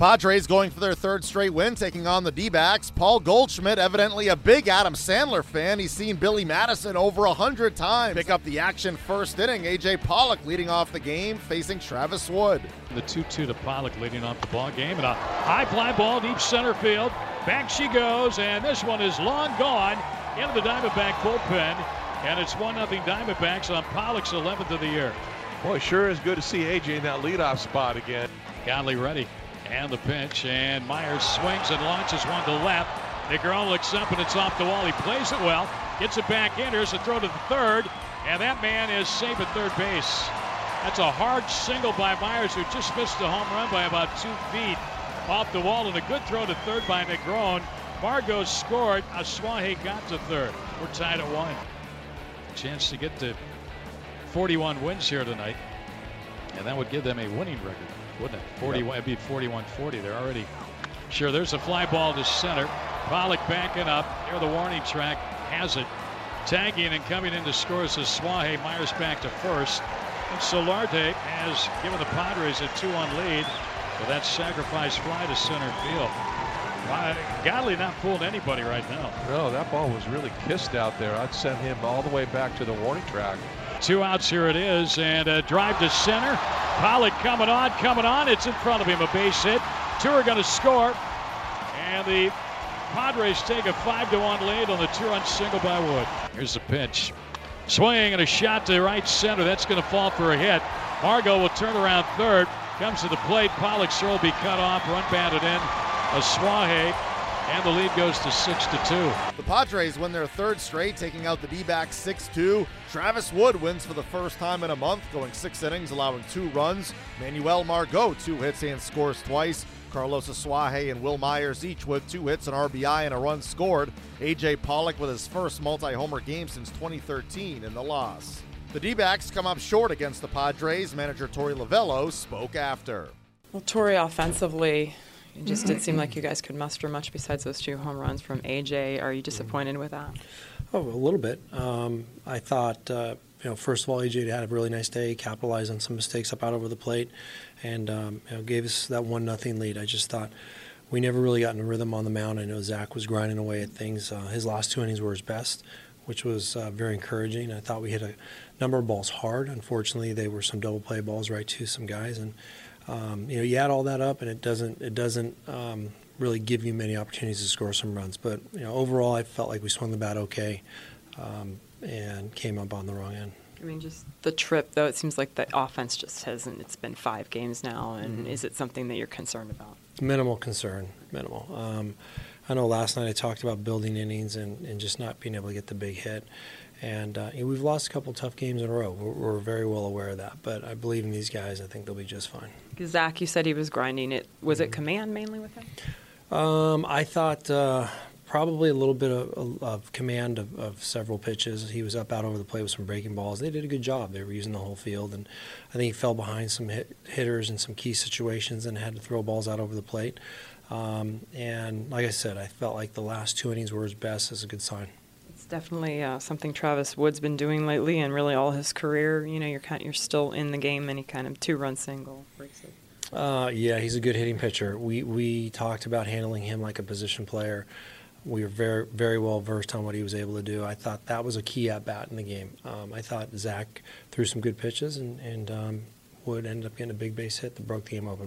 Padres going for their third straight win, taking on the D-backs. Paul Goldschmidt, evidently a big Adam Sandler fan. He's seen Billy Madison over 100 times. Pick up the action first inning. A.J. Pollock leading off the game, facing Travis Wood. The 2-2 to Pollock leading off the ball game, and a high fly ball deep center field. Back she goes, and this one is long gone into the Diamondback bullpen, and it's 1-0 Diamondbacks on Pollock's 11th of the year. Boy, sure is good to see A.J. in that leadoff spot again. Godley ready. And the pitch, and Myers swings and launches one to left. Negron looks up, and it's off the wall. He plays it well, gets it back in. Here's a throw to the third, and that man is safe at third base. That's a hard single by Myers, who just missed the home run by about 2 feet off the wall, and a good throw to third by Negron. Fargo scored. Asuaje got to third. We're tied at 1. Chance to get to 41 wins here tonight, and that would give them a winning record, wouldn't it? 41, it'd be 41-40. They're already sure. There's a fly ball to center. Pollock backing up near the warning track, has it. Tagging and coming in to score is Asuaje. Myers back to first. And Solarte has given the Padres a 2-1 lead with that sacrifice fly to center field. Godley not fooling anybody right now. No, that ball was really kissed out there. I'd send him all the way back to the warning track. 2 outs, here it is, and a drive to center. Pollock coming on. It's in front of him, a base hit. 2 are going to score, and the Padres take a 5-1 lead on the 2-run single by Wood. Here's the pitch. Swing and a shot to right center. That's going to fall for a hit. Fargo will turn around third. Comes to the plate. Pollock's throw will be cut off. Run batted in. Asuaje, and the lead goes to 6-2. The Padres win their third straight, taking out the D-backs 6-2. Travis Wood wins for the first time in a month, going 6 innings, allowing 2 runs. Manuel Margot, 2 hits and scores twice. Carlos Asuaje and Will Myers each with 2 hits, an RBI, and a run scored. A.J. Pollock with his first multi-homer game since 2013 in the loss. The D-backs come up short against the Padres. Manager Torey Lovullo spoke after. Well, Torey, offensively, it just didn't seem like you guys could muster much besides those 2 home runs from A.J. Are you disappointed with that? Oh, a little bit. I thought, first of all, A.J. had a really nice day, capitalized on some mistakes up out over the plate, and gave us that 1-0 lead. I just thought we never really got in a rhythm on the mound. I know Zach was grinding away at things. His last 2 innings were his best, which was very encouraging. I thought we hit a number of balls hard. Unfortunately, they were some double play balls right to some guys, and you add all that up, and it doesn't really give you many opportunities to score some runs. But overall, I felt like we swung the bat okay, and came up on the wrong end. I mean, just the trip, though, it seems like the offense just hasn't. It's been 5 games now, and is it something that you're concerned about? Minimal concern, minimal. I know last night I talked about building innings and just not being able to get the big hit. And we've lost a couple tough games in a row. We're very well aware of that. But I believe in these guys. I think they'll be just fine. Zach, you said he was grinding it. Was it command mainly with him? I thought probably a little bit of command of several pitches. He was up out over the plate with some breaking balls. They did a good job. They were using the whole field. And I think he fell behind some hitters in some key situations and had to throw balls out over the plate. And like I said, I felt like the last 2 innings were his best. That's a good sign. It's definitely something Travis Wood's been doing lately, and really all his career. You're still in the game. Any kind of 2-run single breaks it. Yeah, he's a good hitting pitcher. We talked about handling him like a position player. We were very, very well versed on what he was able to do. I thought that was a key at bat in the game. I thought Zach threw some good pitches, and Wood ended up getting a big base hit that broke the game open.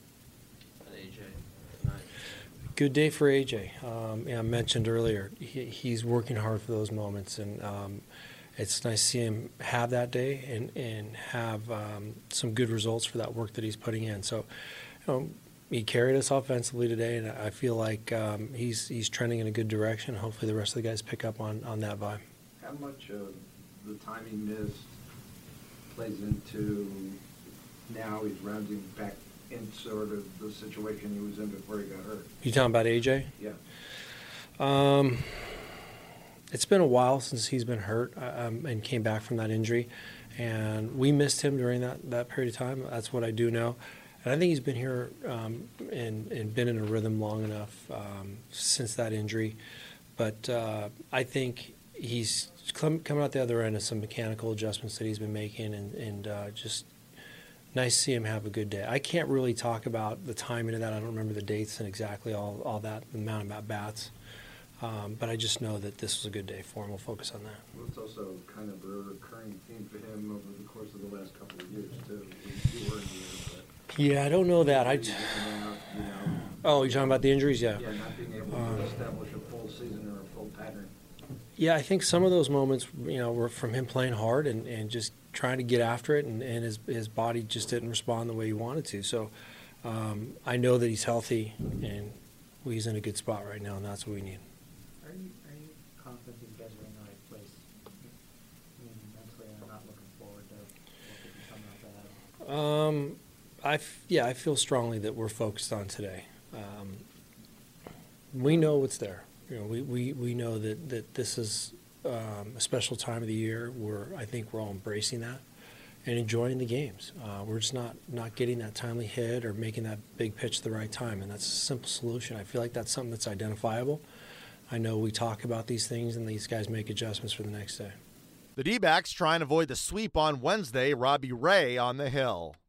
Good day for AJ. I mentioned earlier, he's working hard for those moments, and it's nice to see him have that day and have some good results for that work that he's putting in. So, he carried us offensively today, and I feel like he's trending in a good direction. Hopefully the rest of the guys pick up on that vibe. How much of the time he missed plays into now he's rounding back in sort of the situation he was in before he got hurt? You talking about AJ? Yeah. It's been a while since he's been hurt and came back from that injury, and we missed him during that period of time. That's what I do know. And I think he's been here and been in a rhythm long enough since that injury. But I think he's coming out the other end of some mechanical adjustments that he's been making and just nice to see him have a good day. I can't really talk about the timing of that. I don't remember the dates and exactly all that, the amount of at-bats. But I just know that this was a good day for him. We'll focus on that. Well, it's also kind of a recurring theme for him over the course of the last couple of years, too. You were in the Yeah, I don't know that. Oh, you're talking about the injuries? Yeah. Yeah, not being able to establish a full season or a full pattern. Yeah, I think some of those moments, were from him playing hard and just trying to get after it, and his body just didn't respond the way he wanted to. So I know that he's healthy, and he's in a good spot right now, and that's what we need. Are you confident these guys are in the right place? I mean, mentally, I'm not looking forward to what could be coming up ahead. I feel strongly that we're focused on today. We know what's there. We know that this is a special time of the year where I think we're all embracing that and enjoying the games. We're just not getting that timely hit or making that big pitch at the right time, and that's a simple solution. I feel like that's something that's identifiable. I know we talk about these things, and these guys make adjustments for the next day. The D-backs try and avoid the sweep on Wednesday. Robbie Ray on the hill.